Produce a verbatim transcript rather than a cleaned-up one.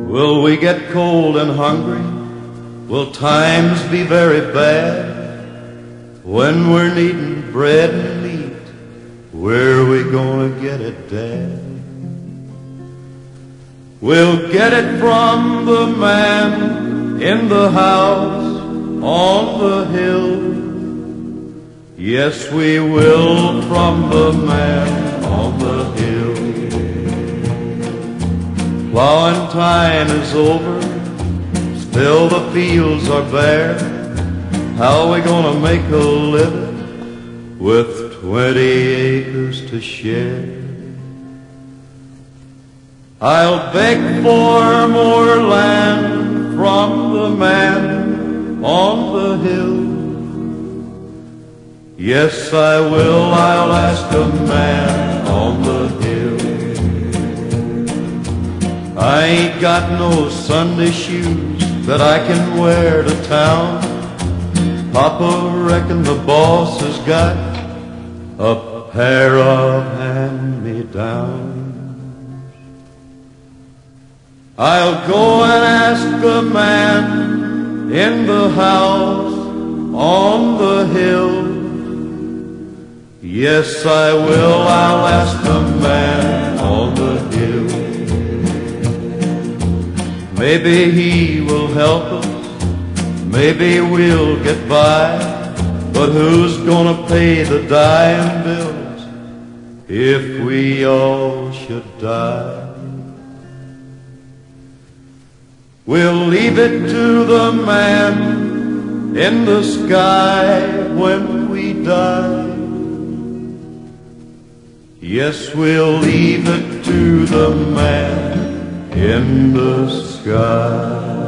Will we get cold and hungry? Will times be very bad? When we're needing bread and meat, where are we gonna get it, Dad? We'll get it from the man in the house on the hill. Yes, we will, from the man on the hill. Plowing time is over, still the fields are bare. How are we gonna make a living with twenty acres to share? I'll beg for more land from the man on the hill. Yes, I will, I'll ask a man on the hill. I ain't got no Sunday shoes that I can wear to town. Papa reckon the boss has got a pair of hand-me-downs. I'll go and ask the man in the house on the hill. Yes, I will, I'll ask the man on the hill. Maybe he will help us, maybe we'll get by, but who's gonna pay the dying bills if we all should die? We'll leave it to the man in the sky when we die. Yes, we'll leave it to the man in the sky.